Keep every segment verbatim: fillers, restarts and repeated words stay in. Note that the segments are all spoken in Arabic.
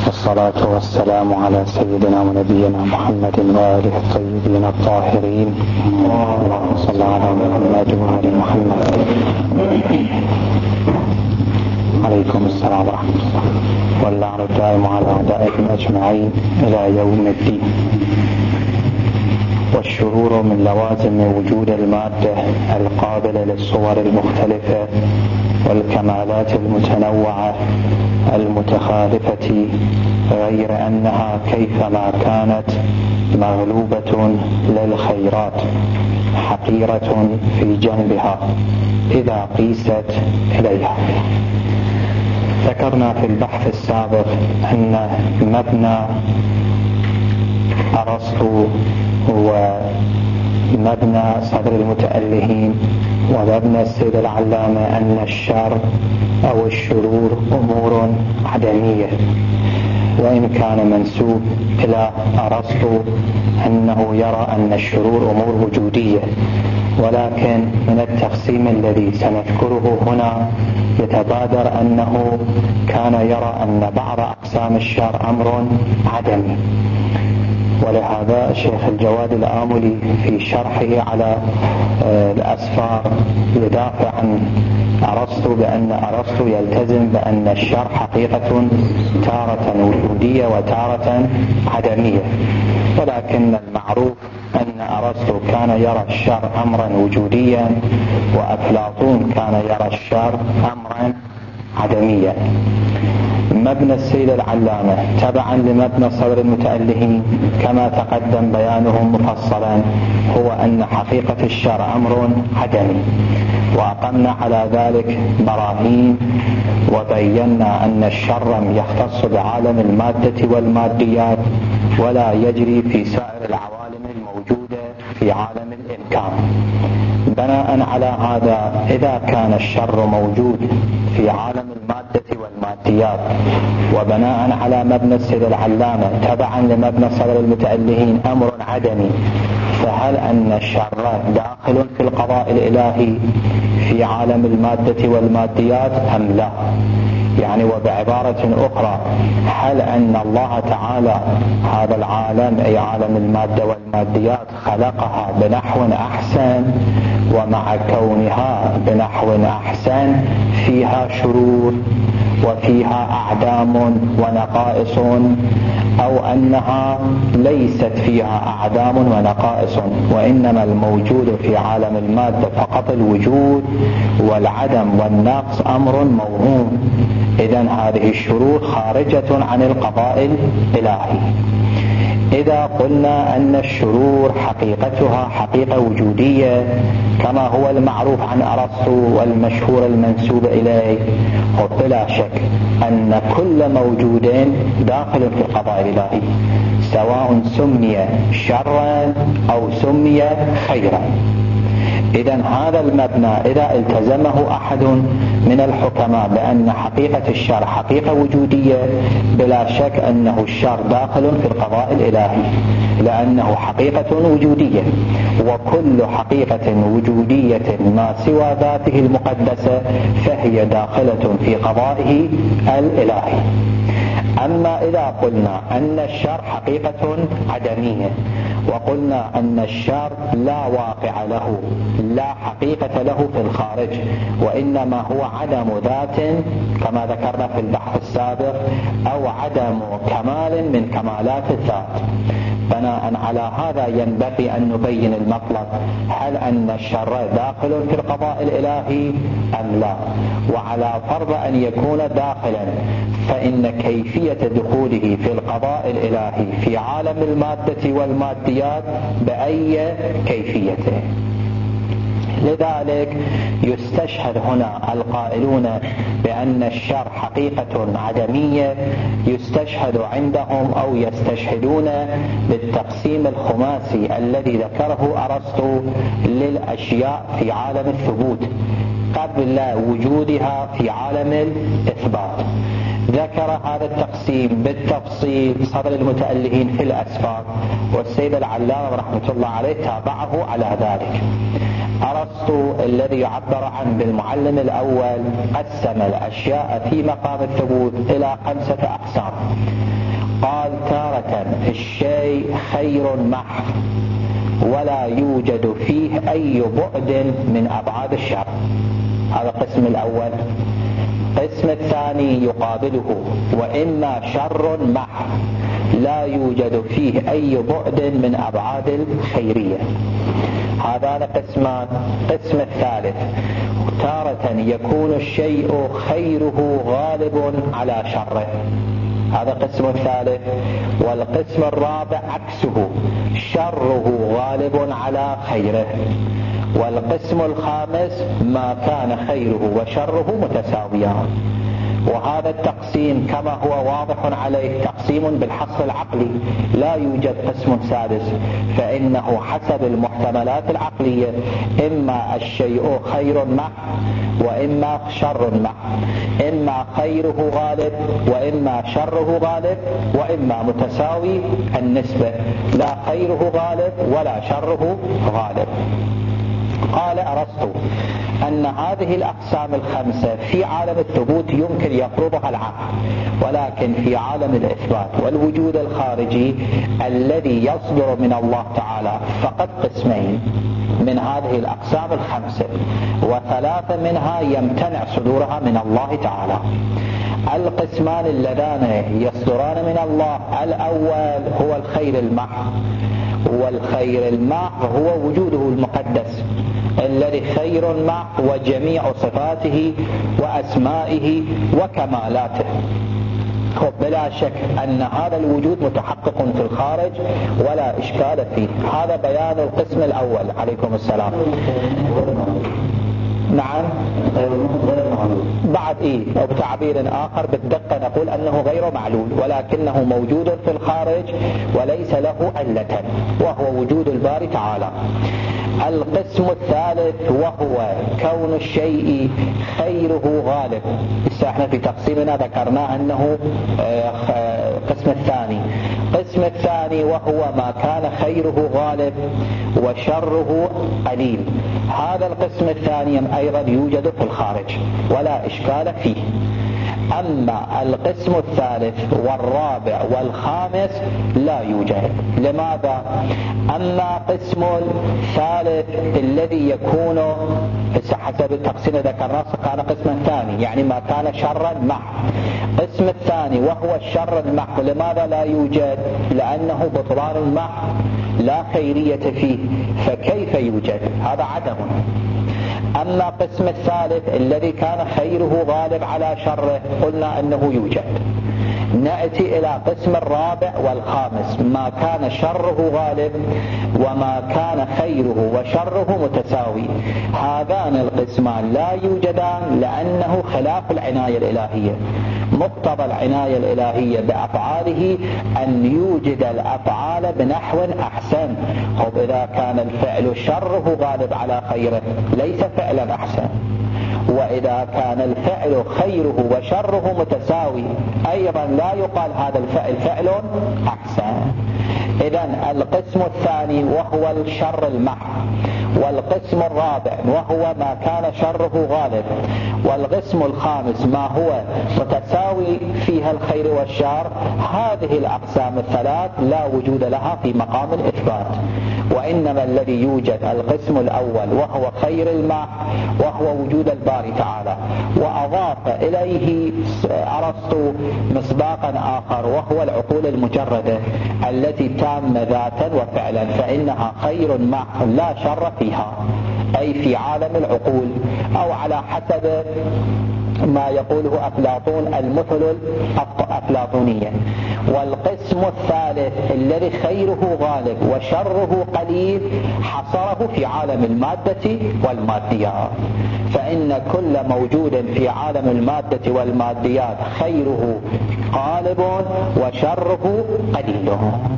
والصلاة والسلام على سيدنا ونبينا محمد وآله الطيبين الطاهرين. اللهم صل على محمد وآل محمد. عليكم السلام ورحمة الله، واللعن الدائم على أعدائكم أجمعين إلى يوم الدين. والشرور من لوازم وجود المادة القابلة للصور المختلفة والكمالات المتنوعة المتخالفة، غير أنها كيفما كانت مغلوبة للخيرات حقيرة في جنبها إذا قيست إليها. ذكرنا في البحث السابق أن مبنى أرسطو هو مبنى صدر المتألهين ومبنى السيد العلامة أن الشر أو الشرور أمور عدمية، وإن كان منسوب إلى أرسطو أنه يرى أن الشرور أمور وجودية، ولكن من التقسيم الذي سنذكره هنا يتبادر أنه كان يرى أن بعض أقسام الشر أمر عدمي. ولهذا الشيخ الجواد الآملي في شرحه على الأسفار يدافع عن أرسطو بأن أرسطو يلتزم بأن الشر حقيقة تارة وجودية وتارة عدمية، ولكن المعروف أن أرسطو كان يرى الشر أمرا وجوديا، وأفلاطون كان يرى الشر أمرا عدميا. مبنى السيد العلامة تبعا لمبنى صدر المتألهين كما تقدم بيانه مفصلا هو أن حقيقة الشر أمر عدمي، وأقمنا على ذلك براهين وبينا أن الشر يختص بعالم المادة والماديات ولا يجري في سائر العوالم الموجودة في عالم الإمكان. بناء على هذا إذا كان الشر موجود في عالم المادة والماديات، وبناء على مبنى السيد العلامة تبعا لمبنى صدر المتألهين أمر عدمي، فهل أن الشر داخل في القضاء الإلهي في عالم المادة والماديات أم لا؟ يعني وبعبارة أخرى، هل أن الله تعالى هذا العالم أي عالم المادة والماديات خلقها بنحو أحسن، ومع كونها بنحو أحسن فيها شرور وفيها أعدام ونقائص، أو أنها ليست فيها أعدام ونقائص وإنما الموجود في عالم المادة فقط الوجود، والعدم والنقص أمر موهوم؟ إذن هذه الشرور خارجة عن القضاء الإلهي. إذا قلنا أن الشرور حقيقتها حقيقة وجودية كما هو المعروف عن أرسطو والمشهور المنسوب إليه، وبلا شك أن كل موجود داخل في القضاء الإلهي سواء سمي شرا أو سمي خيرا. إذن هذا المبنى إذا التزمه أحد من الحكماء بأن حقيقة الشر حقيقة وجودية، بلا شك أنه الشر داخل في القضاء الإلهي لأنه حقيقة وجودية، وكل حقيقة وجودية ما سوى ذاته المقدسة فهي داخلة في قضائه الإلهي. أما إذا قلنا أن الشر حقيقة عدمية، وقلنا أن الشر لا واقع له لا حقيقة له في الخارج، وإنما هو عدم ذات كما ذكرنا في البحث السابق، أو عدم كمال من كمالات الذات، بناء على هذا ينبغي أن نبين المطلب، هل أن الشر داخل في القضاء الإلهي أم لا؟ وعلى فرض أن يكون داخلا، فإن كيفية دخوله في القضاء الإلهي في عالم المادة والماديات بأي كيفيته. لذلك يستشهد هنا القائلون بأن الشر حقيقة عدمية، يستشهد عندهم أو يستشهدون بالتقسيم الخماسي الذي ذكره أرسطو للأشياء في عالم الثبوت قبل وجودها في عالم الإثبات. ذكر هذا التقسيم بالتفصيل صدر المتألهين في الأسفار، والسيد العلامة رحمة الله عليه تابعه على ذلك. أرسطو الذي يعبر عنه بالمعلم الأول قسم الأشياء في مقام الثبوت إلى خمسة أقسام. خير محض ولا يوجد فيه أي بعد من أبعاد الشر. هذا القسم الأول. القسم الثاني يقابله: وإما شر محض لا يوجد فيه أي بعد من أبعاد الخيرية. هذان قسمان. القسم الثالث: تارة يكون الشيء خيره غالب على شره، هذا القسم الثالث. والقسم الرابع عكسه: شره غالب على خيره. والقسم الخامس: ما كان خيره وشره متساويان. وهذا التقسيم كما هو واضح عليه تقسيم بالحصر العقلي، لا يوجد قسم سادس، فإنه حسب المحتملات العقلية إما الشيء خير محض وإما شر محض، إما خيره غالب وإما شره غالب، وإما متساوي النسبة، لا خيره غالب ولا شره غالب. قال أرسطو أن هذه الأقسام الخمسة في عالم الثبوت يمكن يفرضها العقل، ولكن في عالم الإثبات والوجود الخارجي الذي يصدر من الله تعالى فقط قسمين من هذه الأقسام الخمسة، وثلاثة منها يمتنع صدورها من الله تعالى. القسمان اللذان يصدران من الله: الأول هو الخير المحض، والخير المحض هو وجوده المقدس الذي خير محض وجميع صفاته وأسمائه وكمالاته. بلا شك أن هذا الوجود متحقق في الخارج ولا إشكال فيه. هذا بيان القسم الأول. عليكم السلام. نعم بعد إيه أو بتعبير آخر بالدقة نقول أنه غير معلول، ولكنه موجود في الخارج وليس له علة، وهو وجود الباري تعالى. القسم الثالث وهو كون الشيء خيره غالب. احنا في تقسيمنا ذكرنا أنه القسم الثاني. القسم الثاني وهو ما كان خيره غالب وشره قليل. هذا القسم الثاني أيضا يوجد في الخارج ولا إشكال فيه. أما القسم الثالث والرابع والخامس لا يوجد. لماذا؟ أما قسم الثالث الذي يكون حسب التقسيم ذكرناه كان قسما ثاني، يعني ما كان شرا محض. قسم الثاني وهو الشر المحض لماذا لا يوجد؟ لأنه بطلان المحض لا خيرية فيه، فكيف يوجد؟ هذا عدم. أما قسم الثالث الذي كان خيره غالب على شره قلنا أنه يوجد. نأتي إلى قسم الرابع والخامس: ما كان شره غالب وما كان خيره وشره متساوي. هذان القسمان لا يوجدان لأنه خلاف العناية الإلهية. مقتضى العناية الإلهية بأفعاله أن يوجد الأفعال بنحو أحسن. طب إذا كان الفعل شره غالب على خيره ليس فعلا أحسن، وإذا كان الفعل خيره وشره متساوي أيضا لا يقال هذا الفعل فعل أحسن. إذن القسم الثاني وهو الشر المحض، والقسم الرابع وهو ما كان شره غالب، والقسم الخامس ما هو متساوي فيها الخير والشر. هذه الأقسام الثلاث لا وجود لها في مقام الإثبات، وإنما الذي يوجد القسم الأول وهو خير المحض وهو وجود الباري تعالى. وأضاف إليه أرسطو مصداقا آخر وهو العقول المجردة التي تامة ذاتا وفعلا، فإنها خير محض لا شر فيها، أي في عالم العقول، أو على حسب ما يقوله أفلاطون المثل الأفلاطونية. والقسم الثالث الذي خيره غالب وشره قليل حصره في عالم المادة والماديات، فإن كل موجود في عالم المادة والماديات خيره غالب وشره قليل.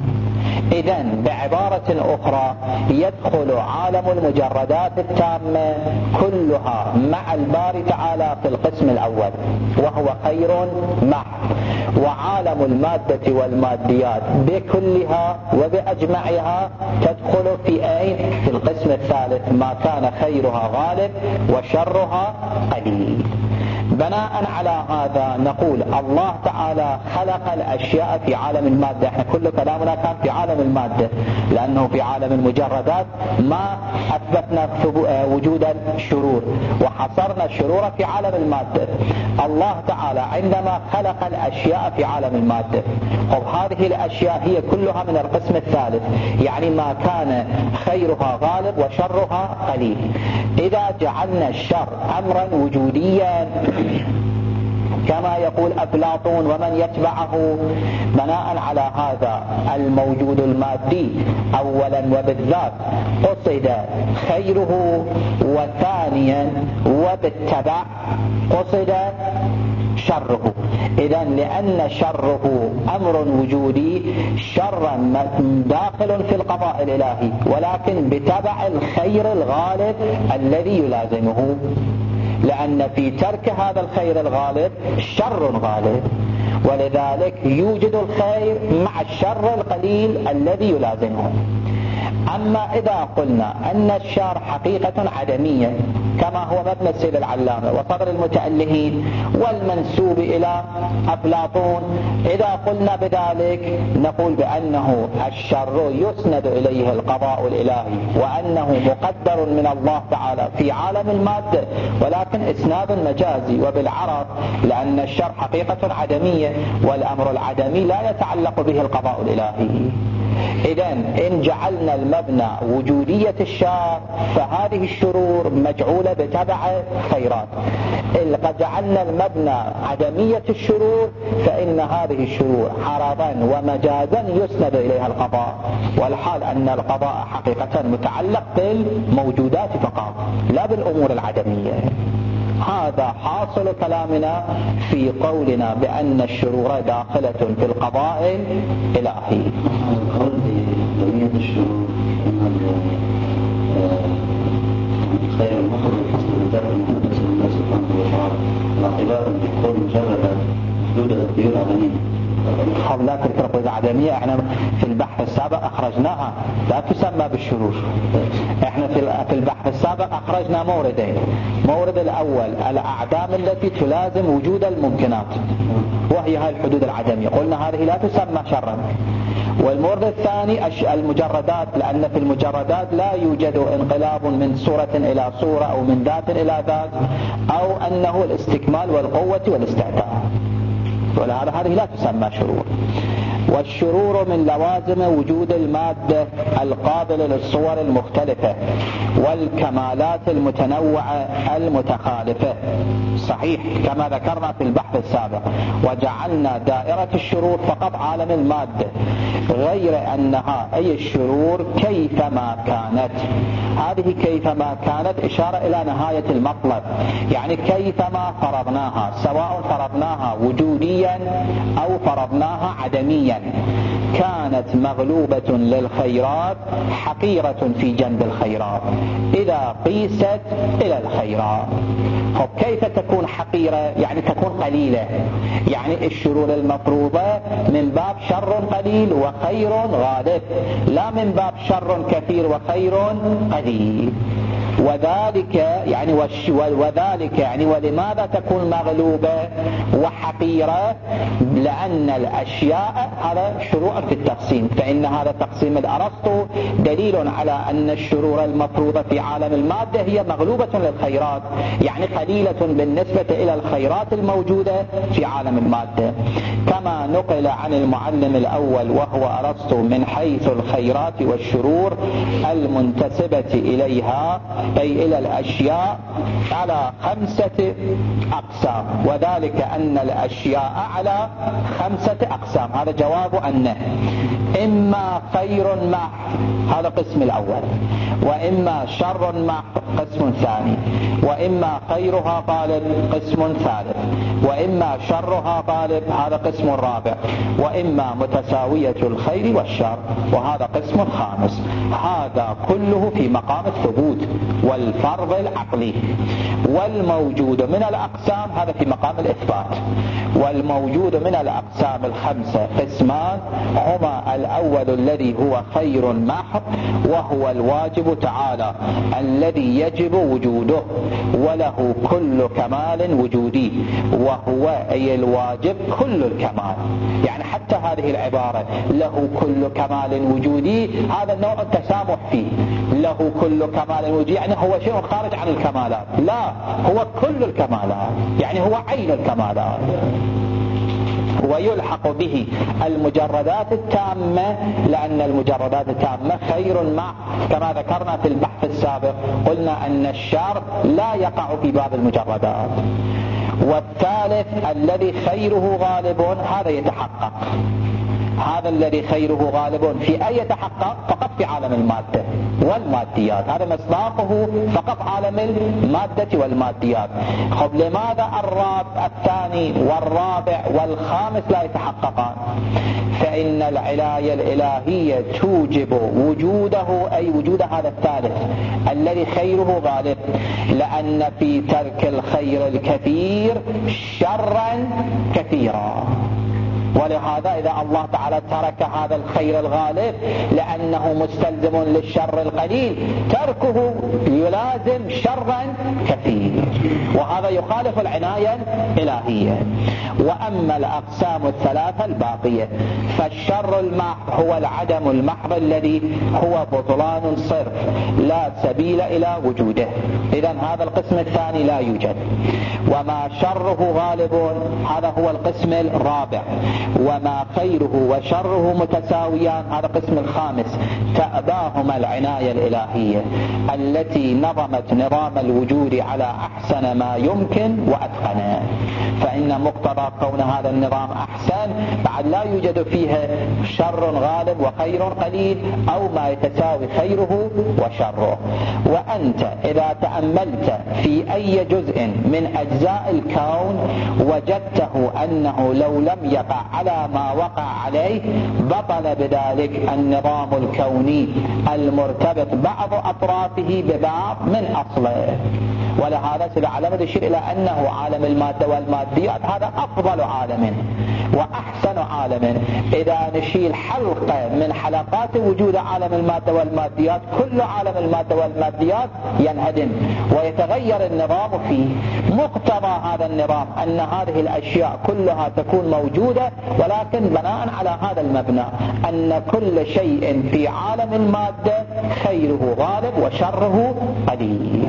إذن بعبارة أخرى يدخل عالم المجردات التامة كلها مع الباري تعالى في القسم الأول وهو خير محض، وعالم المادة والماديات بكلها وبأجمعها تدخل في أين؟ في القسم الثالث ما كان خيرها غالب وشرها قليل. بناء على هذا نقول الله تعالى خلق الأشياء في عالم المادة. احنا كل كلامنا كان في عالم المادة، لأنه في عالم المجردات ما أثبتنا وجود الشرور وحصرنا الشرور في عالم المادة. الله تعالى عندما خلق الأشياء في عالم المادة، وهذه الأشياء هي كلها من القسم الثالث، يعني ما كان خيرها غالب وشرها قليل. إذا جعلنا الشر أمرا وجوديا كما يقول أفلاطون ومن يتبعه، بناء على هذا الموجود المادي أولا وبالذات قصد خيره، وثانيا وبالتبع قصد شره. إذن لأن شره أمر وجودي، شرا داخل في القضاء الإلهي، ولكن بتبع الخير الغالب الذي يلازمه، لأن في ترك هذا الخير الغالب شر غالب، ولذلك يوجد الخير مع الشر القليل الذي يلازمه. أما إذا قلنا أن الشر حقيقة عدمية كما هو مبنى السيد العلامة وصدر المتألهين والمنسوب إلى أفلاطون، إذا قلنا بذلك نقول بأنه الشر يسند إليه القضاء الإلهي، وأنه مقدر من الله تعالى في عالم المادة، ولكن إسناد مجازي وبالعرض، لأن الشر حقيقة عدمية والأمر العدمي لا يتعلق به القضاء الإلهي. إذن إن جعلنا المبنى وجودية الشر فهذه الشرور مجعولة بتبع خيرات. إن قد جعلنا المبنى عدمية الشرور فإن هذه الشرور عرضا ومجازا يسند إليها القضاء، والحال أن القضاء حقيقة متعلق بالموجودات فقط لا بالأمور العدمية. هذا حاصل كلامنا في قولنا بأن الشرور داخلة في القضاء الإلهي. القول بجميع الشرور خير المخرج الحصل للذات المحدث لله سبحانه وتعالى الاعتبار بقول مجرد محدودة الديون عدمية. حولات الفرق العدمية احنا في البحث السابق اخرجناها، لا تسمى بالشرور. احنا في البحث السابق اخرجنا موردين. مورد الاول الاعدام التي تلازم وجود الممكنات، وهي هاي الحدود العدمية، قلنا هذه لا تسمى شرا. والمورد الثاني المجردات، لأن في المجردات لا يوجد انقلاب من صورة إلى صورة أو من ذات إلى ذات، أو أنه الاستكمال والقوة والاستعداد، ولهذا هذه لا تسمى شرور. والشرور من لوازم وجود المادة القابلة للصور المختلفة والكمالات المتنوعة المتخالفة، صحيح كما ذكرنا في البحث السابق، وجعلنا دائرة الشرور فقط عالم المادة، غير أنها أي الشرور كيفما كانت. هذه كيفما كانت إشارة إلى نهاية المطلب، يعني كيفما فرضناها، سواء فرضناها وجوديا أو فرضناها عدميا، كانت مغلوبة للخيرات حقيرة في جنب الخيرات إذا قيست إلى الخيرات. طب كيف تكون حقيرة؟ يعني تكون قليلة، يعني الشرور المفروضة من باب شر قليل وخير غالب، لا من باب شر كثير وخير قليل. وذلك يعني وش وذلك يعني ولماذا تكون مغلوبة وحقيرة؟ لأن الأشياء هذا شروع في التقسيم، فإن هذا تقسيم الأرسطو دليل على أن الشرور المفروضة في عالم المادة هي مغلوبة للخيرات، يعني قليلة بالنسبة إلى الخيرات الموجودة في عالم المادة، كما نقل عن المعلم الأول وهو أرسطو من حيث الخيرات والشرور المنتسبة إليها أي إلى الأشياء على خمسة أقسام، وذلك أن الأشياء على خمسة أقسام. هذا جواب أنه إما خير محض، هذا قسم الأول، وإما شر محض قسم ثاني، وإما خيرها غالب قسم ثالث، وإما شرها غالب هذا قسم رابع، وإما متساوية الخير والشر وهذا قسم خامس. هذا كله في مقام الثبوت والفرض العقلي. والموجود من الأقسام، هذا في مقام الإثبات، والموجود من الأقسام الخمسة قسمان، هما الأول الذي هو خير محض وهو الواجب تعالى الذي يجب وجوده وله كل كمال وجودي، وهو أي الواجب كل الكمال. يعني حتى هذه العبارة له كل كمال وجودي هذا النوع التسامح فيه، له كل كمال وجودي يعني هو شيء خارج عن الكمالات، لا هو كل الكمالات، يعني هو عين الكمالات. ويلحق به المجردات التامة، لأن المجردات التامة خير مع، كما ذكرنا في البحث السابق قلنا أن الشر لا يقع في باب المجردات. والثالث الذي خيره غالب، هذا يتحقق، هذا الذي خيره غالب في أي يتحقق؟ فقط في عالم المادة والماديات، هذا مصداقه فقط عالم المادة والماديات. خب لماذا الرابع الثاني والرابع والخامس لا يتحققان؟ فإن العلاية الإلهية توجب وجوده، أي وجود هذا الثالث الذي خيره غالب، لأن في ترك الخير الكثير شرا كثيرا. ولهذا إذا الله تعالى ترك هذا الخير الغالب لأنه مستلزم للشر القليل، تركه يلازم شرا كثير، وهذا يخالف العناية الإلهية. وأما الأقسام الثلاثة الباقية فالشر المحض هو العدم المحض الذي هو بطلان صرف لا سبيل إلى وجوده، إذن هذا القسم الثاني لا يوجد. وما شره غالب هذا هو القسم الرابع، وما خيره وشره متساويان هذا القسم الخامس، تأباهما العناية الإلهية التي نظمت نظام الوجود على أحسن ما يمكن وأتقنه. فإن مقتضى كون هذا النظام أحسن بعد لا يوجد فيها شر غالب وخير قليل أو ما يتساوي خيره وشره. وأنت إذا تأملت في أي جزء من أجزاء الكون وجدته أنه لو لم يقع على ما وقع عليه بطل بذلك النظام الكوني المرتبط بعض أطرافه ببعض من أصله. ولهذا سيعلم الشيء إلى أنه عالم المادة والماديات هذا أفضل عالم وأحسن عالم. إذا نشيل حلقة من حلقات وجود عالم المادة والماديات كل عالم المادة والماديات ينهدم ويتغير النظام فيه. مقتضى هذا النظام أن هذه الأشياء كلها تكون موجودة، ولكن بناء على هذا المبنى أن كل شيء في عالم المادة خيره غالب وشره قليل.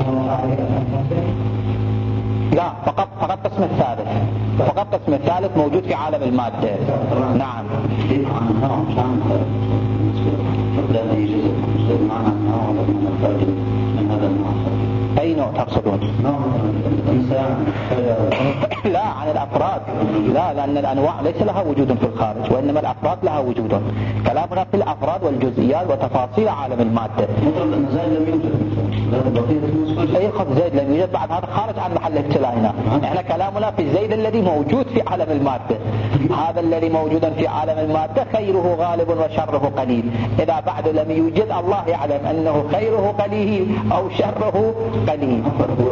لا فقط فقط قسم الثالث، فقط قسم الثالث موجود في عالم المادة. نعم. أي نوع تقصدون؟ لا عن الأفراد، لا لأن الأنواع ليس لها وجود في الخارج وإنما الأفراد لها وجود. كلامنا في الأفراد والجزئيات وتفاصيل عالم المادة. أي خط زيد لم يوجد بعد هذا خارج عن محل ابتلائنا. احنا كلامنا في الزيد الذي موجود في عالم المادة، هذا الذي موجود في عالم المادة خيره غالب وشره قليل. إذا بعد لم يوجد الله يعلم أنه خيره قليل أو شره قليل.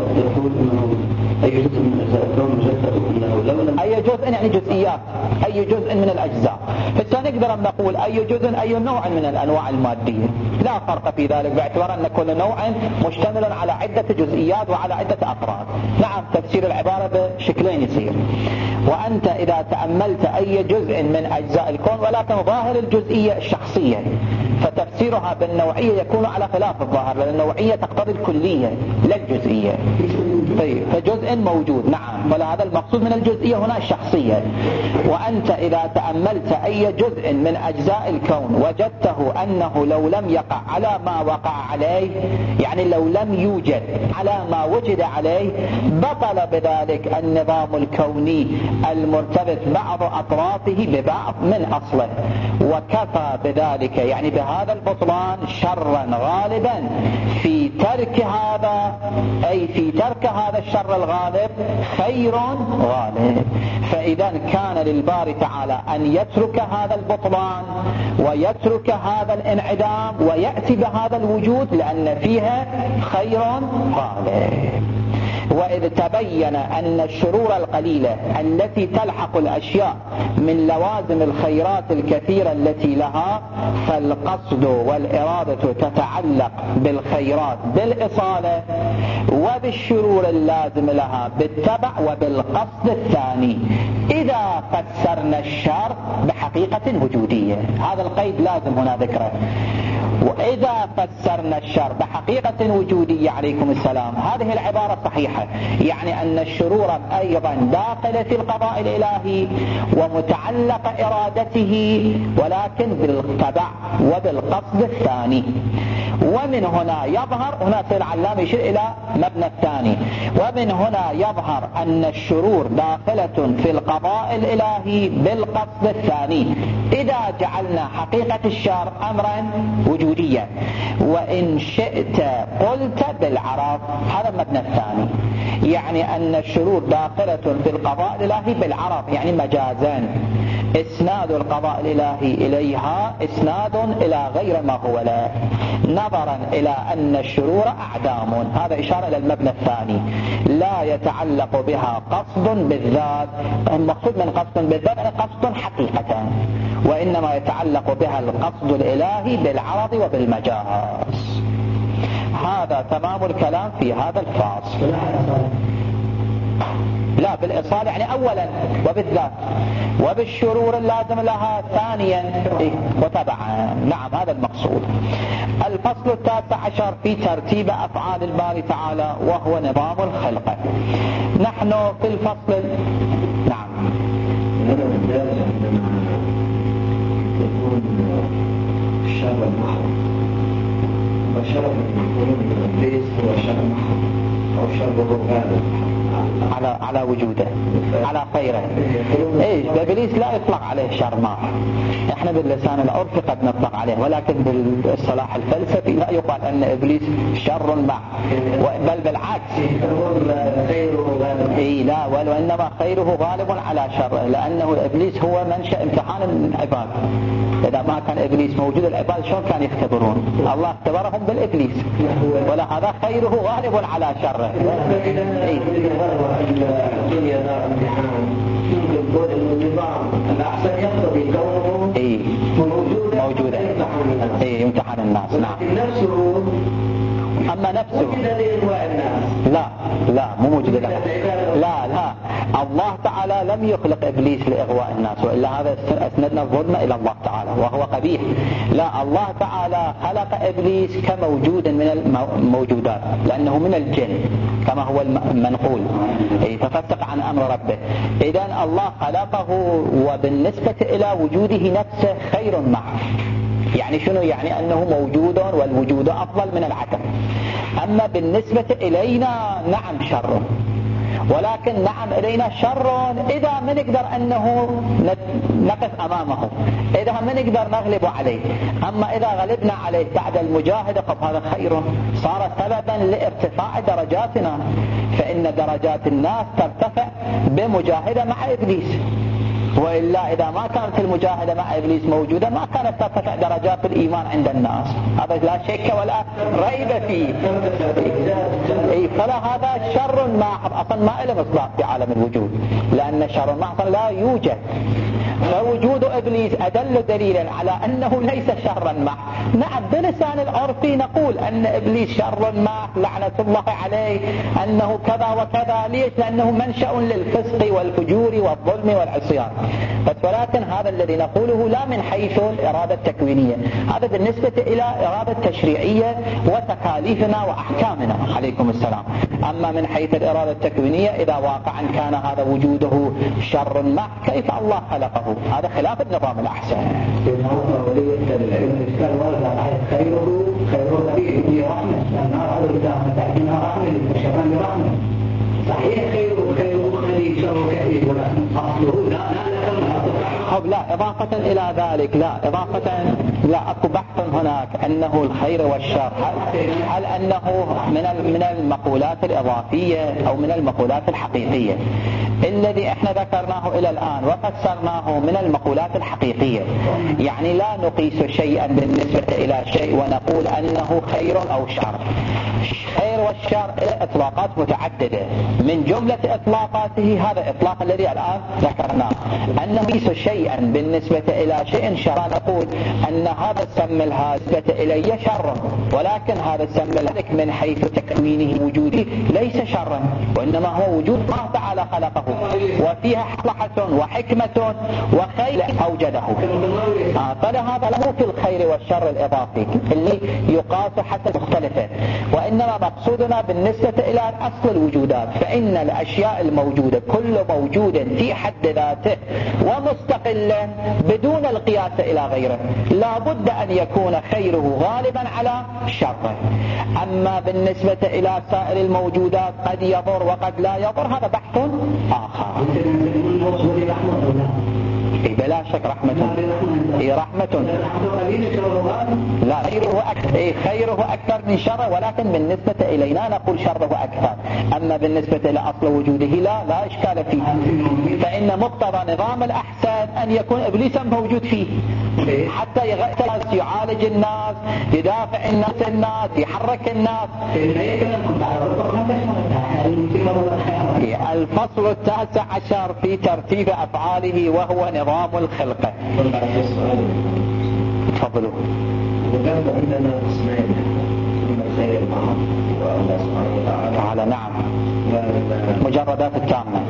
أي جزء من أجزاء الكون وجدته أي جزء يعني جزئيات، أي جزء من الأجزاء. فسنقدر أن نقول أي جزء أي نوع من الأنواع المادية، لا فرق في ذلك باعتبار أن كل نوع مشتمل على عدة جزئيات وعلى عدة أفراد. نعم تفسير العبارة بشكلين يصير. وأنت إذا تأملت أي جزء من أجزاء الكون ولكن ظاهر الجزئية الشخصية فتفسيرها بالنوعية يكون على خلاف الظاهر، لأن النوعية تقتضي الكلية لا الجزئية. طيب فجزء موجود نعم، ولهذا المقصود من الجزئية هنا الشخصية. وأنت إذا تأملت أي جزء من أجزاء الكون وجدته أنه لو لم يقع على ما وقع عليه، يعني لو لم يوجد على ما وجد عليه، بطل بذلك النظام الكوني المرتبط بعض أطرافه ببعض من أصله، وكفى بذلك يعني بهذا البطلان شرا غالبا في ترك هذا، أي في ترك هذا الشر الغالب خير غالب. فإذا كان للباري تعالى أن يترك هذا البطلان ويترك هذا الانعدام ويأتي بهذا الوجود لأن فيها خير غالب. وإذ تبين أن الشرور القليلة التي تلحق الأشياء من لوازم الخيرات الكثيرة التي لها، فالقصد والإرادة تتعلق بالخيرات بالإصالة، وبالشرور اللازم لها بالتبع وبالقصد الثاني، إذا فسرنا الشر بحقيقة وجودية. هذا القيد لازم هنا ذكره. وإذا فسرنا الشر بحقيقة وجودية، عليكم السلام، هذه العبارة صحيحة، يعني أن الشرور أيضا داخلة في القضاء الإلهي ومتعلق إرادته، ولكن بالتبع وبالقصد الثاني. ومن هنا يظهر، هنا سيد العلام يشير إلى مبنى الثاني، ومن هنا يظهر أن الشرور داخلة في القضاء الإلهي بالقصد الثاني، إذا جعلنا حقيقة الشر أمرا وجوديا، وإن شئت قلت بالعرض. هذا المبنى الثاني، يعني أن الشرور داخلة في القضاء الإلهي بالعرض، يعني مجازا، إسناد القضاء الإلهي إليها إسناد إلى غير ما هو له، نظرا إلى أن الشرور أعدام. هذا إشارة إلى المبنى الثاني، لا يتعلق بها قصد بالذات. المقصود من قصد بالذات قصد حقيقة، وإنما يتعلق بها القصد الإلهي بالعرض وبالمجاز. هذا تمام الكلام في هذا الفاصل. لا، بالإصال يعني أولا وبالذات، وبالشرور اللازم لها ثانيا وتبعا. نعم، هذا المقصود. الفصل التاسع عشر في ترتيب أفعال الباري تعالى، وهو نظام الخلقة. نحن في الفصل نعم يكون الشر المحض، والشر من إبليس هو الشر المحض أو شر الغالب على على وجوده، على خيره. ايش ابليس لا يطلق عليه شر ما، احنا باللسان العرفي قد نطلق عليه، ولكن بالصلاح الفلسفي لا يقال ان ابليس شر ما، بل بالعكس، اي لا، وانما خيره غالب على شره، لانه ابليس هو منشأ امتحان العباد. اذا ما كان ابليس موجود، العباد شلون كان يختبرون؟ الله اختبرهم بالابليس، ولهذا خيره غالب على شره. اي الدنيا دار امتحان، يمكن قول انه النظام الاحسن يقتضي كونه اي موجودا موجودا اي يمتحن الناس. نعم، نفسه اما نفسه موجودا لاغواء الناس. لا لا مو موجوده لا لا لا الله تعالى لم يخلق ابليس لاغواء الناس، والا هذا اسندنا الظلم الى الله تعالى وهو قبيح. لا، الله تعالى خلق ابليس كموجود من الموجودات، لانه من الجن كما هو المنقول، يتفتق عن امر ربه. اذا الله خلقه، وبالنسبه الى وجوده نفسه خير معه. يعني شنو؟ يعني أنه موجود، والوجود أفضل من العدم. أما بالنسبة إلينا نعم شر، ولكن نعم إلينا شر إذا ما نقدر أنه نقف أمامه، إذا ما نقدر نغلب عليه. أما إذا غلبنا عليه بعد المجاهدة فهذا خير، صار سببا لارتفاع درجاتنا، فإن درجات الناس ترتفع بمجاهدة مع إبليس، وإلا إذا ما كانت المجاهدة مع إبليس موجودة ما كانت ترتفع درجات الإيمان عند الناس. هذا لا شك ولا ريب فيه. فلا هذا شر محض، أصلا ما له مصداق في عالم الوجود، لأن الشر المحض لا يوجد. فوجود إبليس أدل دليلا على أنه ليس شرا محض. نعم، بلسان العرفي نقول أن إبليس شر محض لعنة الله عليه، أنه كذا وكذا. ليش؟ لأنه منشأ للفسق والفجور والظلم والعصيان. بس ولكن هذا الذي نقوله لا من حيث الإرادة التكوينية، هذا بالنسبة إلى إرادة تشريعية وتكاليفنا وأحكامنا، عليكم السلام. أما من حيث الإرادة التكوينية، إذا واقعا كان هذا وجوده شر محض كيف الله خلقه؟ هذا خلاف النظام الأحسن. خيره خيره فيه رحمة، النار على الإدامة تأتينا رحمة للمشرفان برحمة. صحيح خيره خيره خليل شره كثير، ولكن أصله لا لا لا طب لا إضافة إلى ذلك، لا إضافة، لا أكو بحث هناك أنه الخير والشر هل, هل أنه من من المقولات الإضافية أو من المقولات الحقيقية؟ الذي احنا ذكرناه إلى الآن وفسرناه من المقولات الحقيقية، يعني لا نقيس شيئا بالنسبة إلى شيء ونقول أنه خير أو شر. خير والشر إطلاقات متعددة، من جملة إطلاقاته هذا إطلاق الذي الآن ذكرناه، أن نقيس شيئا بالنسبة إلى شيء شر، نقول أن هذا السم الهادئ إلي شر، ولكن هذا السم لك من حيث تكوينه وجوده ليس شرا، وإنما هو وجود الله تعالى خلقه وفيها مصلحة وحكمة وخير أوجده. فلهذا له في الخير والشر الإضافي اللي يقاس حسب مختلفة، وإنما مقصودنا بالنسبة إلى أصل الوجودات، فإن الأشياء الموجودة كل موجود في حد ذاته ومستقلا بدون القياس إلى غيره لا بد أن يكون خيره غالبا على شره. أما بالنسبة إلى سائر الموجودات قد يضر وقد لا يضر هذا بحث آخر. إيه بلا شك رحمة، إيه رحمة، لا خيره أكثر، إيه خيره أكثر من شره، ولكن بالنسبة إلينا نقول شره أكثر. أما بالنسبة إلى أصل وجوده لا لا إشكال فيه، فإن مقتضى نظام الأحسن أن يكون إبليس موجود فيه حتى يغتاز يعالج الناس يدافع الناس الناس يحرك الناس. الفصل التاسع عشر في ترتيب أفعاله وهو نظام الخلقة. تفضلوا. وكان عندنا قسمين، ثم الخير المحض والله سبحانه وتعالى تعالى نعم مجردات التامة،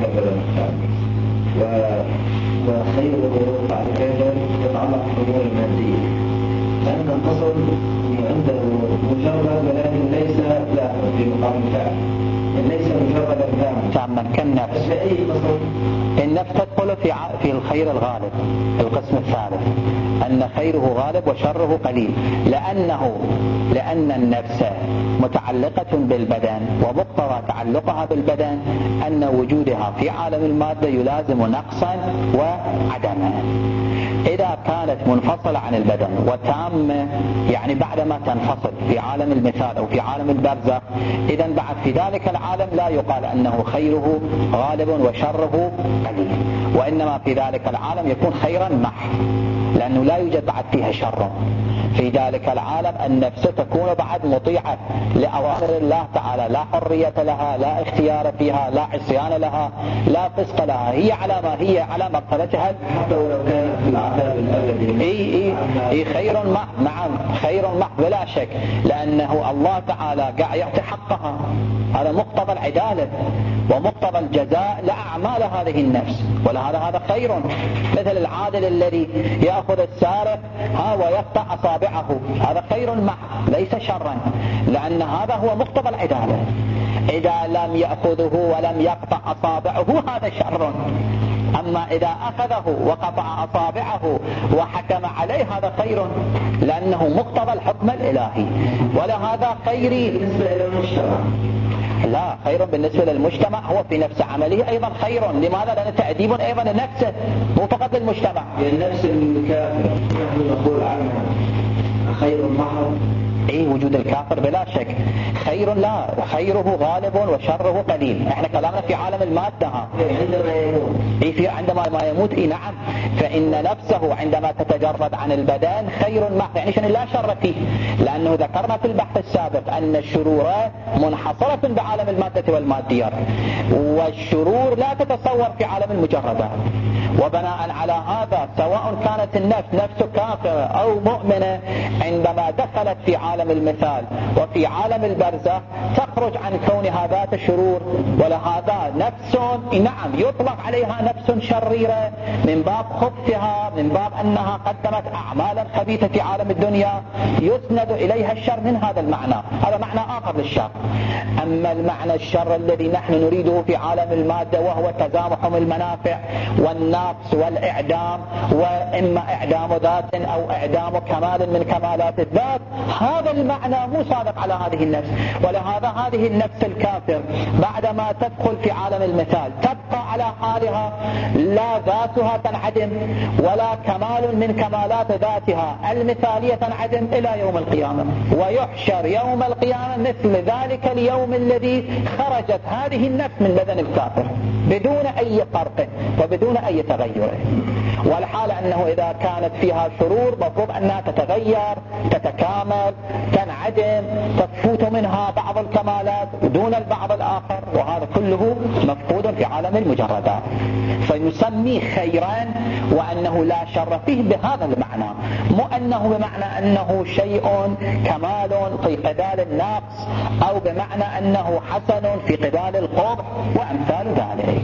وخيره بعد كذا يتعلق بالأمور المادية، لأن الأصل عنده مجرد ولكن ليس له في مقام الفعل، ليس مجرد الفعل تاما كالنفس. فأي قصد النفس تدخل في في الخير الغالب القسم الثالث، أن خيره غالب وشره قليل، لأنه لأن النفس متعلقة بالبدن، ومقتضى تعلقها بالبدن أن وجودها في عالم المادة يلازم نقصا وعدما. إذا كانت منفصلة عن البدن وتامة، يعني بعدما تنفصل في عالم المثال أو في عالم البرزخ، إذا بعد في ذلك العالم لا يقال أنه خيره غالب وشره قليل، وإنما في ذلك العالم يكون خيرا محض، لأنه لا يوجد بعد فيها شر. في ذلك العالم النفس تكون بعد مطيعة لأوامر الله تعالى، لا حرية لها، لا اختيار فيها، لا عصيان لها، لا فسق لها، هي على ما هي على مرتبتها، حتى ولو كانت في العذاب الأبدي. إي إي إي خير محض، نعم خير محض بلا شك، لأنه الله تعالى قاعد يعطي حقها، هذا مقتضى العدالة ومقتضى الجزاء لأعمال هذه النفس، ولهذا هذا خير. مثل العادل الذي يأخذ السارق ها ويقطع أصابعه، هذا خير محض ليس شرا، لأن هذا هو مقتضى العدالة. إذا لم يأخذه ولم يقطع أصابعه هذا شر، أما إذا أخذه وقطع أصابعه وحكم عليه هذا خير، لأنه مقتضى الحكم الإلهي. ولهذا خيري بالنسبة إلى المجتمع، لا خير بالنسبة للمجتمع هو في نفس عمله أيضا خير. لماذا؟ لأن تأديب أيضا لنفسه مو فقط للمجتمع. النفس الكافر نحن نقول عنها خير محض. ايه وجود الكافر بلا شك خير، لا خيره غالب وشره قليل. احنا كلامنا في عالم المادة عندما يموت، ايه في عندما ما يموت، ايه نعم، فإن نفسه عندما تتجرد عن البدن خير محض، يعني شان لا شر فيه، لأنه ذكرنا في البحث السابق أن الشرور منحصرة بعالم المادة والماديات، والشرور لا تتصور في عالم المجردات. وبناء على هذا سواء كانت النفس نفس كافرة أو مؤمنة، عندما دخلت في عالم المثال وفي عالم البرزخ تخرج عن كونها ذات شرور، ولهذا نفس نعم يطلق عليها نفس شريرة من باب خبثها، من باب أنها قدمت أعمالا خبيثة في عالم الدنيا يسند إليها الشر من هذا المعنى. هذا معنى آخر للشر. أما المعنى الشر الذي نحن نريده في عالم المادة وهو تزامحم المنافع والنقص والإعدام، وإما إعدام ذات أو إعدام كمال من كمالات الذات، هذا المعنى مو صادق على هذه النفس. ولهذا هذه النفس الكافر بعدما تدخل في عالم المثال تبقى على حالها لا ذاتها تنعدم ولا كمال من كمالات ذاتها المثالية تنعدم إلى يوم القيامة، ويحشر يوم القيامة مثل ذلك اليوم الذي خرجت هذه النفس من بدن الكافر بدون أي فرق وبدون أي تغير. والحال أنه إذا كانت فيها شرور مفروض أنها تتغير تتكامل تنعدم تفوت منها بعض الكمالات دون البعض الآخر، وهذا كله مفقود في عالم المجردات. فيسمي خيرا وأنه لا شر فيه بهذا المعنى، مو أنه بمعنى أنه شيء كمال في قبال النقص أو بمعنى أنه حسن في قبال القبح وأمثال ذلك.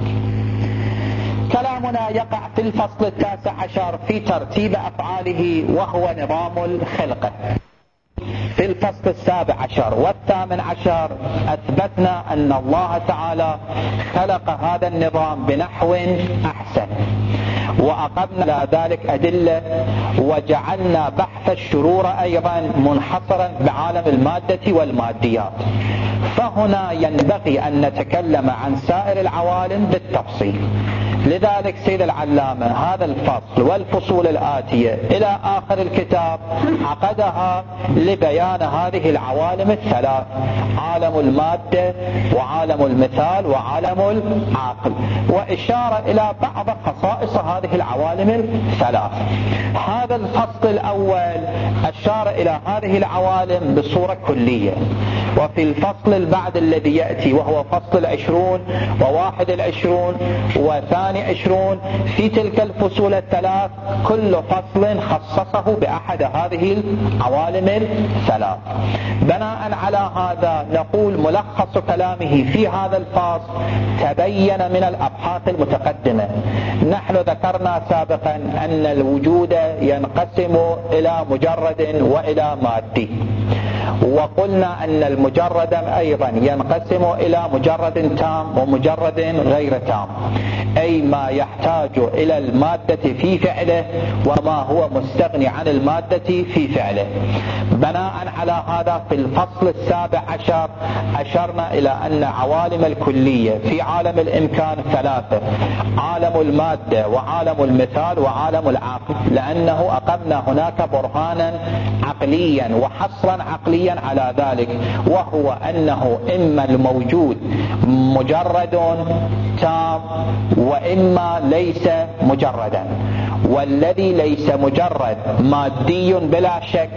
كلامنا يقع في الفصل التاسع عشر في ترتيب أفعاله وهو نظام الخلقة. في الفصل السابع عشر والثامن عشر أثبتنا أن الله تعالى خلق هذا النظام بنحو أحسن، وأقمنا على ذلك أدلة، وجعلنا بحث الشرور أيضا منحصرا بعالم المادة والماديات. فهنا ينبغي أن نتكلم عن سائر العوالم بالتفصيل. لذلك سيد العلامة هذا الفصل والفصول الآتية إلى آخر الكتاب عقدها لبيان هذه العوالم الثلاث: عالم المادة وعالم المثال وعالم العقل، وإشارة إلى بعض خصائص هذه العوالم الثلاث. هذا الفصل الأول أشار إلى هذه العوالم بصورة كلية، وفي الفصل البعد الذي يأتي وهو فصل العشرون وواحد العشرون وثاني عشرون في تلك الفصول الثلاث كل فصل خصصه بأحد هذه العوالم الثلاث. بناء على هذا نقول ملخص كلامه في هذا الفصل تبين من الأبحاث المتقدمة. نحن ذكرنا سابقا أن الوجود ينقسم إلى مجرد وإلى مادي، وقلنا أن المجرد أيضا ينقسم إلى مجرد تام ومجرد غير تام، أي ما يحتاج إلى المادة في فعله وما هو مستغني عن المادة في فعله. بناء على هذا في الفصل السابع عشر أشرنا إلى أن عوالم الكلية في عالم الإمكان ثلاثة: عالم المادة وعالم المثال وعالم العقل، لأنه أقمنا هناك برهانا عقليا وحصرا عقليا على ذلك، وهو أنه إما الموجود مجرد تام وإما ليس مجردا، والذي ليس مجرد مادي بلا شك،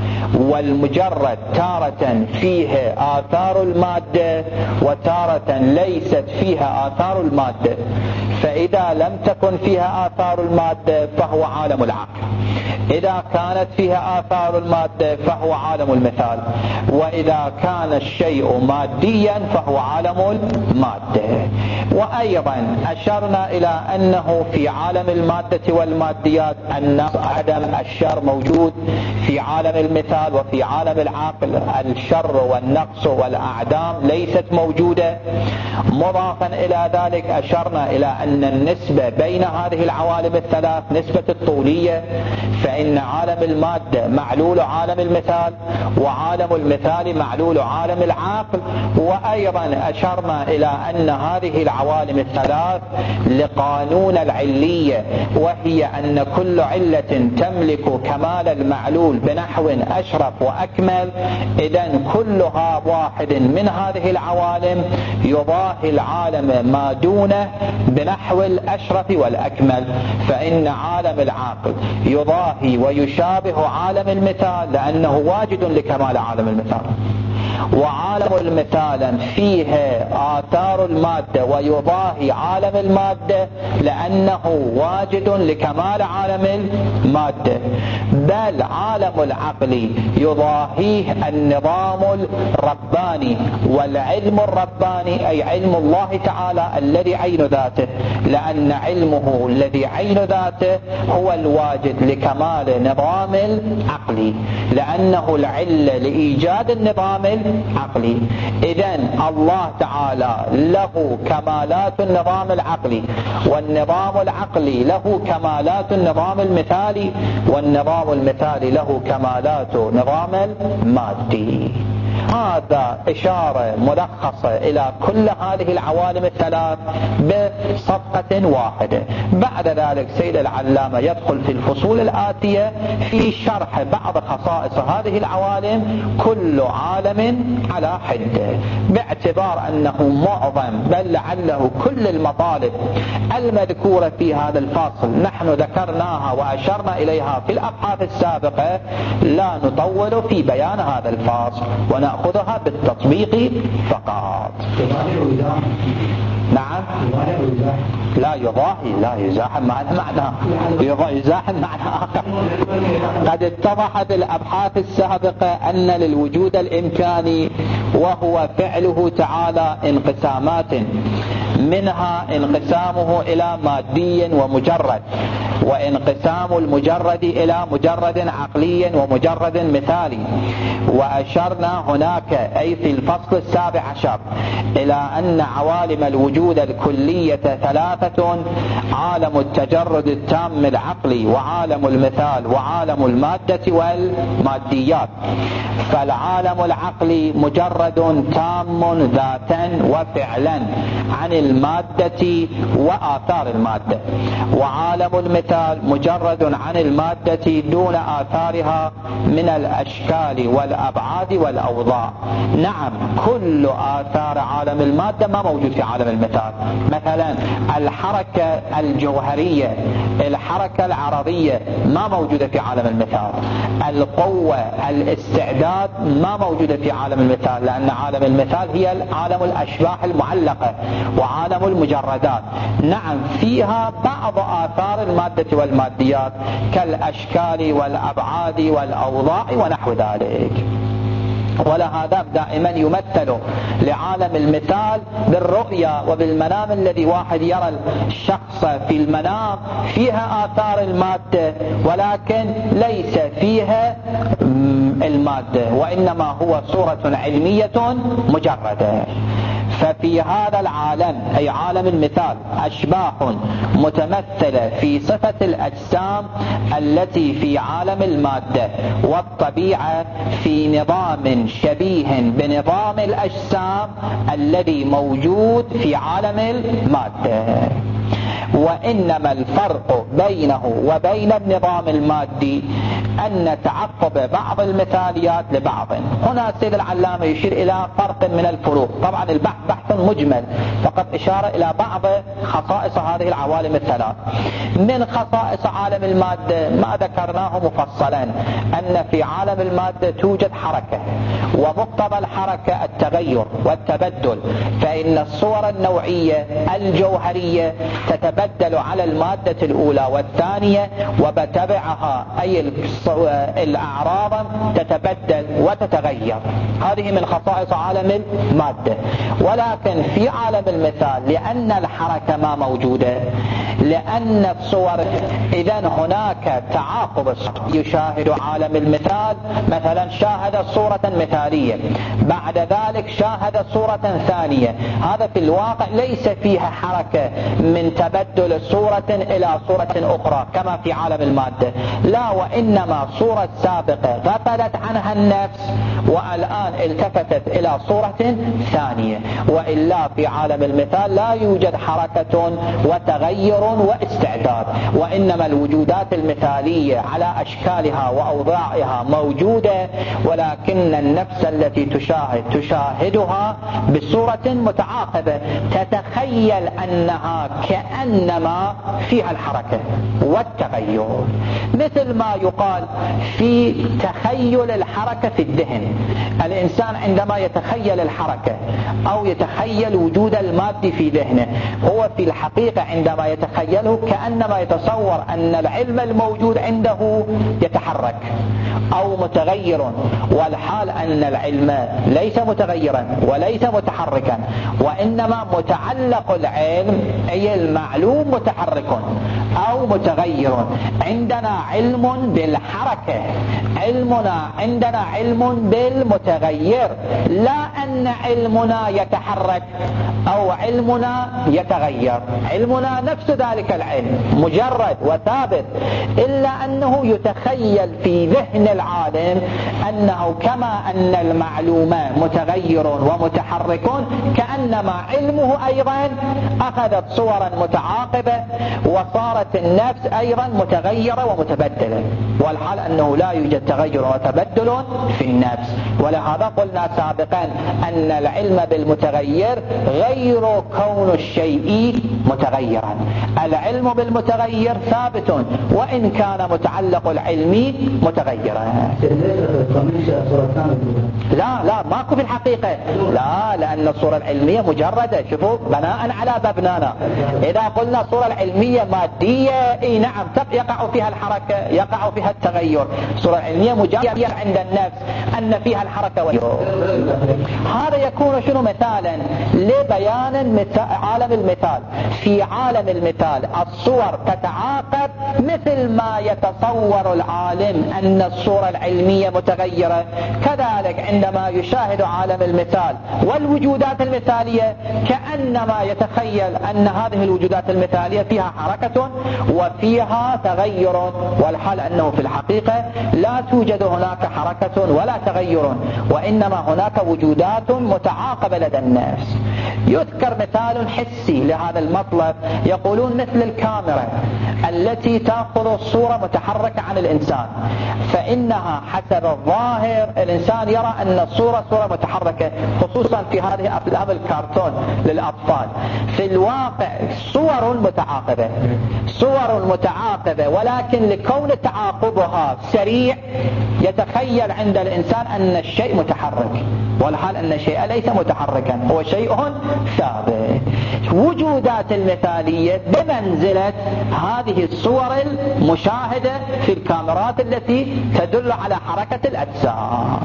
والمجرد تارة فيه آثار المادة وتارة ليست فيها آثار المادة. فإذا لم تكن فيها آثار المادة فهو عالم العقل، إذا كانت فيها آثار المادة فهو عالم المثال، وإذا كان الشيء ماديا فهو عالم المادة. وأيضا أشرنا إلى أنه في عالم المادة والماديات أن عدم الشر موجود في عالم المثال، وفي عالم العقل الشر والنقص والأعدام ليست موجودة. مضافا إلى ذلك أشرنا إلى أن النسبة بين هذه العوالم الثلاث نسبة الطولية، فإن عالم المادة معلول عالم المثال، وعالم المثال معلول عالم العقل. وأيضا أشرنا إلى أن هذه العوالم الثلاث لقانون العلية، وهي أن كل علة تملك كمال المعلول بنحو أشرف وأكمل، إذن كلها واحد من هذه العوالم يضاهي العالم ما دونه بنحو الأشرف والأكمل. فإن عالم العقل يضاهي ويشابه عالم المثال لأنه واجد لكمال عالم المثال، وعالم المثال فيه آثار المادة ويضاهي عالم المادة لأنه واجد لكمال عالم المادة. بل عالم العقل يضاهيه النظام الرباني والعلم الرباني، أي علم الله تعالى الذي عين ذاته، لأن علمه الذي عين ذاته هو الواجد لكمال نظام العقل، لأنه العلة لإيجاد النظام العقلي. إذن الله تعالى له كمالات النظام العقلي، والنظام العقلي له كمالات النظام المثالي، والنظام المثالي له كمالات نظام المادي. هذا إشارة ملخصة إلى كل هذه العوالم الثلاث صفقة واحدة. بعد ذلك سيد العلامة يدخل في الفصول الآتية في شرح بعض خصائص هذه العوالم، كل عالم على حدة، باعتبار أنه معظم بل لعله كل المطالب المذكورة في هذا الفصل نحن ذكرناها وأشرنا إليها في الأبحاث السابقة، لا نطول في بيان هذا الفصل ونأخذها بالتطبيق فقط. نعم، لا يضاهي، لا يزاحم معنى معنى يزاحم معنى آخر. قد اتضح بالأبحاث السابقة أن للوجود الإمكاني وهو فعله تعالى انقسامات، منها انقسامه إلى مادي ومجرد، وانقسام المجرد إلى مجرد عقلي ومجرد مثالي. وأشرنا هناك أي في الفصل السابع عشر إلى أن عوالم الوجود الكلية ثلاثة: عالم التجرد التام العقلي، وعالم المثال، وعالم المادة والماديات. فالعالم العقلي مجرد تام ذاتا وفعلا عن المادة وآثار المادة، وعالم المثال مجرد عن المادة دون آثارها من الأشكال والأبعاد والأوضاع. نعم، كل آثار عالم المادة ما موجود في عالم المثال. مثلا الحركة الجوهرية، الحركة العرضية ما موجودة في عالم المثال. القوة، الاستعداد ما موجودة في عالم المثال، لأن عالم المثال هي عالم الأشباح المعلقة وعالم المجردات. نعم، فيها بعض آثار المادة والماديات كالأشكال والأبعاد والأوضاع ونحو ذلك. ولهذا دائما يمثل لعالم المثال بالرؤيا وبالمنام، الذي واحد يرى الشخص في المنام فيها آثار المادة ولكن ليس فيها المادة، وإنما هو صورة علمية مجردة. ففي هذا العالم أي عالم المثال أشباح متمثلة في صفة الأجسام التي في عالم المادة، والطبيعة في نظام شبيه بنظام الأجسام الذي موجود في عالم المادة. وإنما الفرق بينه وبين النظام المادي أن تعقب بعض المثاليات لبعض. هنا سيد العلامة يشير إلى فرق من الفروق. طبعا البحث بحث مجمل، فقط إشارة إلى بعض خصائص هذه العوالم الثلاث. من خصائص عالم المادة ما ذكرناه مفصلا، أن في عالم المادة توجد حركة، ومقتضى الحركة التغير والتبدل، فإن الصور النوعية الجوهرية تتبدل على المادة الأولى والثانية، وبتبعها أي الأعراض تتبدل وتتغير. هذه من خصائص عالم المادة. ولكن في عالم المثال لأن الحركة ما موجودة، لأن الصور إذن هناك تعاقب. يشاهد عالم المثال مثلا شاهد صورة مثالية، بعد ذلك شاهد صورة ثانية، هذا في الواقع ليس فيها حركة من تبدل صورة إلى صورة أخرى كما في عالم المادة، لا، وإنما صورة سابقة غفلت عنها النفس والآن التفتت إلى صورة ثانية. وإلا في عالم المثال لا يوجد حركة وتغير واستعداد، وإنما الوجودات المثالية على أشكالها وأوضاعها موجودة، ولكن النفس التي تشاهد تشاهدها بصورة متعاقبة، تتخيل أنها كأنما فيها الحركة والتغير، مثل ما يقال في تخيل الحركة في الذهن. الإنسان عندما يتخيل الحركة أو يتخيل وجود المادة في ذهنه، هو في الحقيقة عندما يتخيله كأنما يتصور أن العلم الموجود عنده يتحرك أو متغير، والحال أن العلم ليس متغيرا وليس متحركا، وإنما متعلق العلم أي المعلوم متحرك أو متغير. عندنا علم بالحركة، علمنا عندنا علم بالمتغير، لا أن علمنا يتحرك أو علمنا يتغير. علمنا نفس ذلك العلم مجرد وثابت، إلا أنه يتخيل في ذهن العالم أنه كما أن المعلوم متغير ومتحرك كأنما علمه أيضا أخذت صورا متعاقبة وصارت النفس أيضا متغيرة ومتبدلة، والحال أنه لا يوجد تغير وتبدل في النفس. ولهذا قلنا سابقا أن العلم بالمتغير غير كون الشيء متغيرا. العلم بالمتغير ثابت وإن كان متعلق العلم متغيرا. لا لا ماكو في الحقيقة، لا، لأن الصورة العلمية مجردة. شوفوا بناء على مبنانا إذا قلنا الصورة العلمية مادية، اي نعم يقع فيها الحركة يقع فيها التغير. الصورة العلمية مجرد عند النفس أن فيها الحركة والتغير. هذا يكون شنو مثالا لبيان عالم المثال. في عالم المثال الصور تتعاقب مثل ما يتصور العالم أن الصورة العلمية متغيرة، كذلك عندما يشاهد عالم المثال والوجودات المثالية كأنما يتخيل أن هذه الوجودات المثالية فيها حركة وفيها تغير، والحال أنه في الحقيقة لا توجد هناك حركة ولا تغير، وإنما هناك وجودات متعاقبة لدى النفس. يذكر مثال حسي لهذا المطلب، يقولون مثل الكاميرا التي تأخذ الصورة متحركة عن الإنسان، فإنها حسب الظاهر الإنسان يرى أن الصورة صورة متحركة، خصوصا في هذه أفلام الكرتون للأطفال. في الواقع صور متعاقبة صور متعاقبة ولكن لكون تعاقبها سريع يتخيل عند الإنسان أن الشيء متحرك، والحال أن الشيء ليس متحركا، هو شيء ثابت. وجودات المثالية بمنزلة هذه الصور المشاهدة في الكاميرات التي تدل على حركة الأجسام.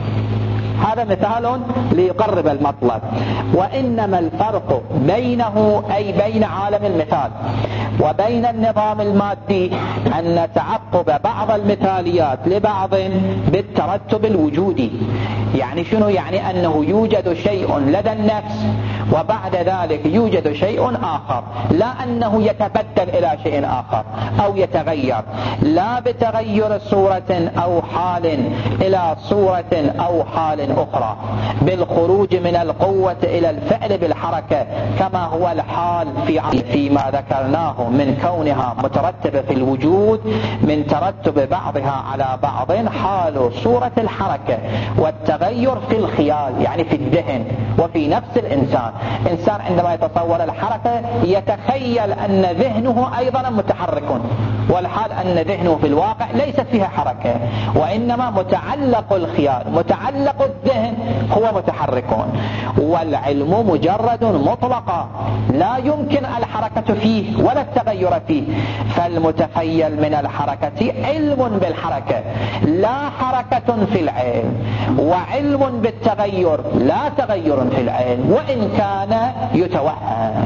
هذا مثال ليقرب المطلب. وإنما الفرق بينه أي بين عالم المثال وبين النظام المادي أن تعقب بعض المثاليات لبعض بالترتب الوجودي. يعني شنو؟ يعني أنه يوجد شيء لدى النفس وبعد ذلك يوجد شيء آخر، لا أنه يتبدل إلى شيء آخر أو يتغير، لا بتغير صورة أو حال إلى صورة أو حال أخرى، بالخروج من القوة إلى الفعل بالحركة كما هو الحال في فيما ذكرناه من كونها مترتبة في الوجود من ترتب بعضها على بعض، حال صورة الحركة والتغير في الخيال يعني في الذهن وفي نفس الإنسان. إنسان عندما يتصور الحركة يتخيل أن ذهنه أيضا متحرك، والحال أن ذهنه في الواقع ليست فيها حركة، وإنما متعلق الخيال متعلق الذهن هو متحرك. والعلم مجرد مطلقا لا يمكن الحركة فيه ولا التغير فيه، فالمتخيل من الحركة علم بالحركة لا حركة في العلم، وعلم بالتغير لا تغير في العلم وإن كان يتوهم.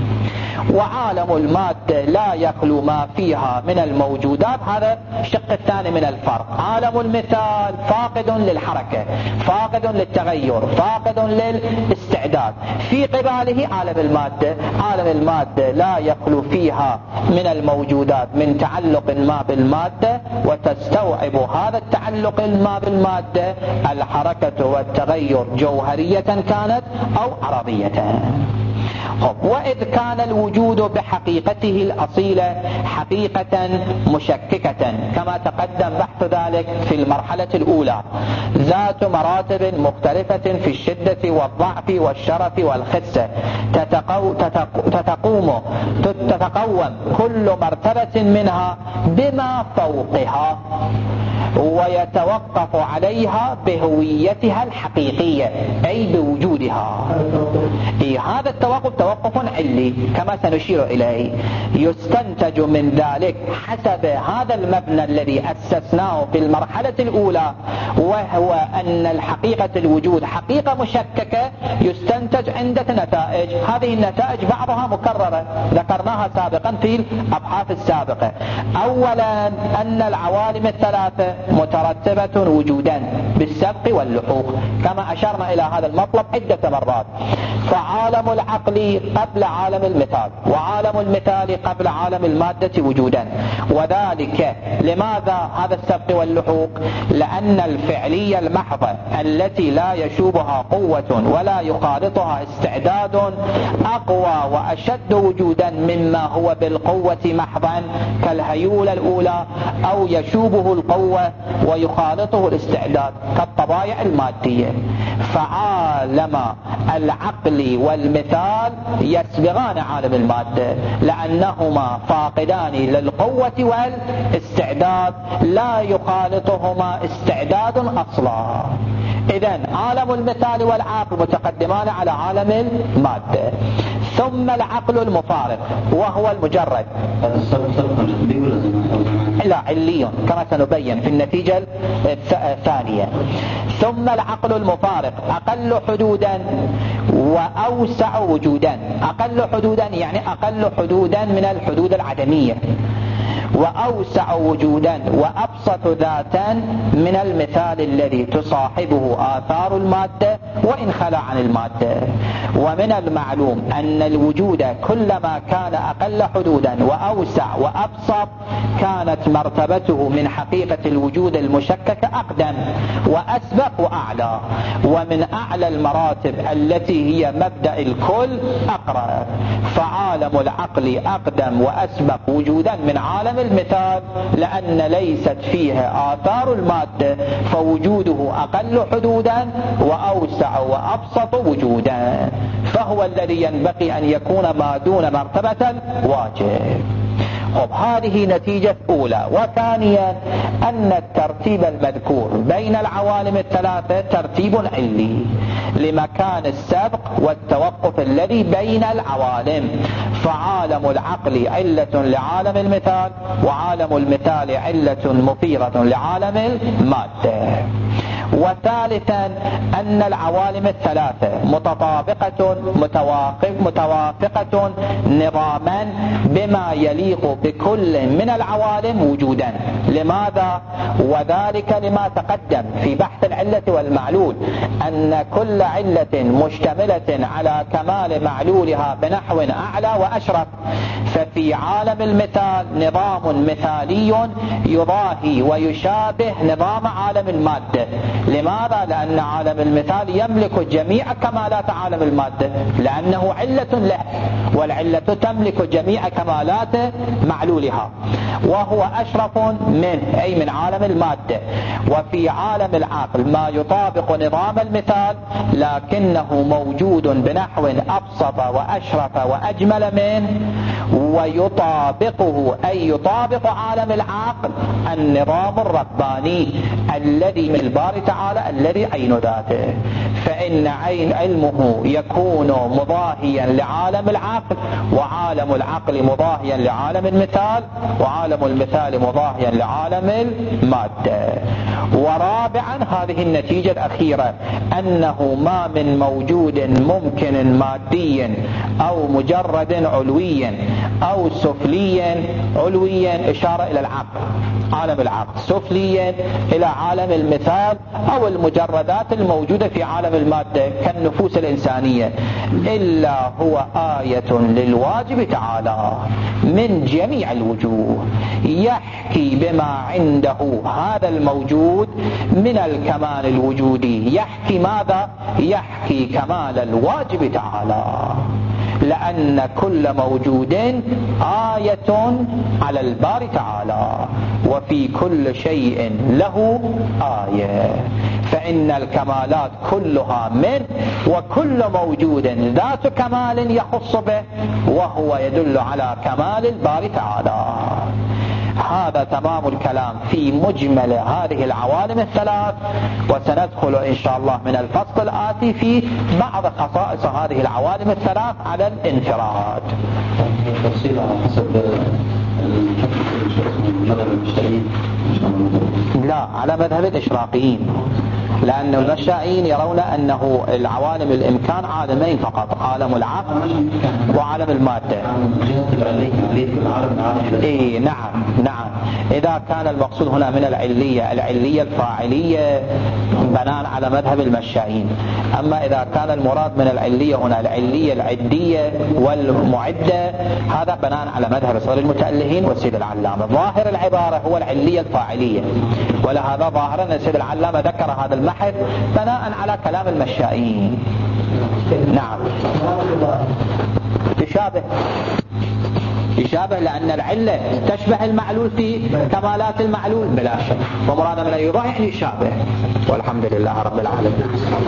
وعالم المادة لا يخلو ما فيها من الموجودات. هذا الشق الثاني من الفرق. عالم المثال فاقد للحركة فاقد للتغير فاقد للاستعداد، في قباله عالم المادة عالم المادة لا يخلو فيها من الموجودات من تعلق ما بالمادة، وتستوعب هذا التعلق ما بالمادة الحركة والتغير جوهرية كانت أو عرضية. وإذ كان الوجود بحقيقته الأصيلة حقيقة مشككة كما تقدم بحث ذلك في المرحلة الأولى، ذات مراتب مختلفة في الشدة والضعف والشرف والخسة، تتقو تتقوم تتقوم كل مرتبة منها بما فوقها ويتوقف عليها بهويتها الحقيقية أي بوجودها. إيه هذا التوقف توقف علي كما سنشير إليه. يستنتج من ذلك حسب هذا المبنى الذي أسسناه في المرحلة الأولى، وهو أن الحقيقة الوجود حقيقة مشككة، يستنتج عدة نتائج. هذه النتائج بعضها مكررة ذكرناها سابقا في الأبحاث السابقة. أولا أن العوالم الثلاثة مترتبة وجودا بالسبق واللحوق، كما أشرنا إلى هذا المطلب عدة مرات. فعالم العقل قبل عالم المثال، وعالم المثال قبل عالم المادة وجودا. وذلك لماذا هذا السبق واللحوق؟ لأن الفعلية المحضة التي لا يشوبها قوة ولا يخالطها استعداد أقوى وأشد وجودا مما هو بالقوة محضا كالهيولة الأولى، أو يشوبه القوة ويخالطه الاستعداد كالطبائع المادية. فعالم العقل والمثال يسبغان عالم المادة لأنهما فاقدان للقوة والاستعداد، لا يخالطهما استعداد أصلا. إذن عالم المثال والعقل متقدمان على عالم المادة. ثم العقل المفارق وهو المجرد، لا علي كما سنبين في النتيجة الثانية. ثم العقل المفارق أقل حدودا وأوسع وجودا. أقل حدودا يعني أقل حدودا من الحدود العدمية، وأوسع وجودا وأبسط ذاتا من المثال الذي تصاحبه آثار المادة وإن خلا عن المادة. ومن المعلوم أن الوجود كلما كان أقل حدودا وأوسع وأبسط كانت مرتبته من حقيقة الوجود المشكك أقدم وأسبق وأعلى، ومن أعلى المراتب التي هي مبدأ الكل أقرب. فعالم العقل أقدم وأسبق وجودا من عالم المثال لأن ليست فيها آثار المادة، فوجوده أقل حدودا وأوسع وأبسط وجودا، فهو الذي ينبغي أن يكون ما دون مرتبة الواجب. خب هذه نتيجة أولى. وثانيا أن الترتيب المذكور بين العوالم الثلاثة ترتيب علي لمكان السبق والتوقف الذي بين العوالم. فعالم العقل علة لعالم المثال، وعالم المثال علة مفيرة لعالم المادة. وثالثا أن العوالم الثلاثة متطابقة متواقف متوافقة نظاما بما يليق بكل من العوالم وجودا. لماذا؟ وذلك لما تقدم في بحث العلة والمعلول، أن كل علة مشتملة على كمال معلولها بنحو أعلى وأشرف. ففي عالم المثال نظام مثالي يضاهي ويشابه نظام عالم المادة. لماذا؟ لأن عالم المثال يملك جميع كمالات عالم المادة لأنه علة له، والعلة تملك جميع كمالات معلولها، وهو أشرف منه أي من عالم المادة. وفي عالم العقل ما يطابق نظام المثال لكنه موجود بنحو أبسط وأشرف وأجمل منه، ويطابقه أي يطابق عالم العقل النظام الرباني الذي من الباري تعالى الذي عين ذاته. فإن عين علمه يكون مضاهيا لعالم العقل، وعالم العقل مضاهيا لعالم المثال، وعالم المثال مضاهيا لعالم المادة. ورابعا هذه النتيجة الأخيرة أنه ما من موجود ممكن مادي أو مجرد علوي أو سفلي، علويا إشارة إلى العقل عالم العقل، سفليا إلى عالم المثال أو المجردات الموجودة في عالم المادة كالنفوس الإنسانية، إلا هو آية للواجب تعالى من جميع الوجوه، يحكي بما عنده هذا الموجود من الكمال الوجودي. يحكي ماذا؟ يحكي كمال الواجب تعالى، لأن كل موجود آية على الباري تعالى، وفي كل شيء له آية. فإن الكمالات كلها منه، وكل موجود ذات كمال يخص به، وهو يدل على كمال الباري تعالى. هذا تمام الكلام في مجمل هذه العوالم الثلاث، وسندخل إن شاء الله من الفصل الآتي في بعض خصائص هذه العوالم الثلاث على الانفراد. تفصيل على حسب مذهب المشترين؟ لا، على مذهب الإشراقيين، لأن المشائين يرون أنه العوالم الإمكان عالمين فقط، عالم العقل وعالم المادة. إيه نعم نعم. إذا كان المقصود هنا من العلية العلية الفاعلية بناء على مذهب المشائين. أما إذا كان المراد من العلية هنا العلية العدية والمعدة هذا بناء على مذهب صغير المتألهين والسيد العلامة. ظاهر العبارة هو العلية الفاعلية، ولهذا ظاهرا أن السيد العلامة ذكر هذا المحذ بناء على كلام المشائين. نعم. تشابه يشابه لأن العلة تشبه المعلول في كمالات المعلول بلا شك، ومراد من الإيضاح يعني يشابه. والحمد لله رب العالمين.